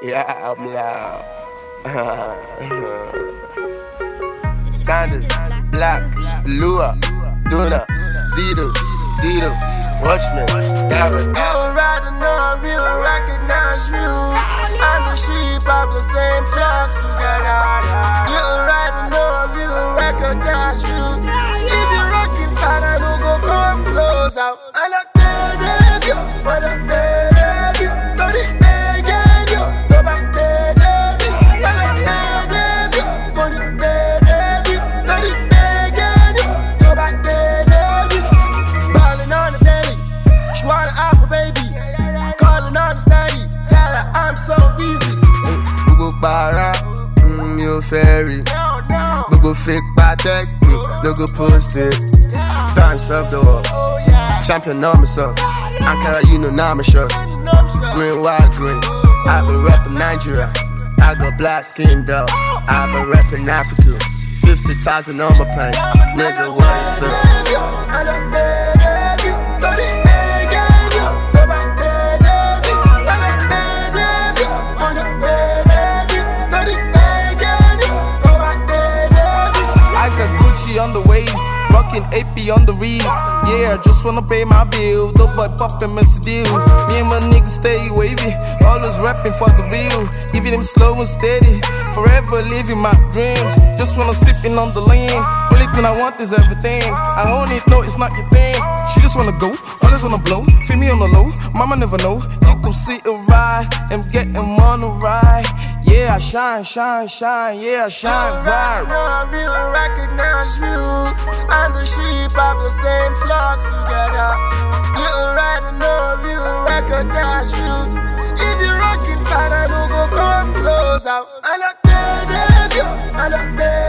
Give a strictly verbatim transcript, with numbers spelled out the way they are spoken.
Yeah, I'm loud. Sanders, Black, Lua, Duna, Dido, Dido, Watchmen, Garrett. You would rather know we will recognize you. And the sheep of the same flocks together. You would rather know we will recognize you. If you're rocking hard, I don't go come close out. I like that, you, but I'm bad, you. Don't it beg you, go back there, you. I like that, you, but it bad, you. Don't it beg you, go back there, you. Balling on the belly, she want an apple baby. Calling on the steady, tell her I'm so easy. Gbogbo para, mm, you fairy. Gbogbo fake patek, mm, no go post it. Fans of the world, champion on my socks. Ankara, you know, now my shots. Green, white, green. I been rapping Nigeria. I got black skin, dog. I been rapping Africa. fifty thousand on my pants. Nigga, what you feel? On the waves, rocking A P on the reeds. Yeah, just wanna pay my bill. The boy poppin' miss a deal. Me and my niggas stay wavy, always rapping for the real. Giving them slow and steady, forever living my dreams. Just wanna sippin' on the lane. Only thing I want is everything. I only know it's not your thing. She just wanna go, always wanna blow. Feel me on the low, mama never know. You can sit and ride and get him on the ride. Yeah, I shine, shine, shine, yeah, I shine bright. We will recognize you, and the sheep of the same flocks together. You will rather know we will recognize you. If you're rocking hard, I don't go come close out. I like that, you, I like that.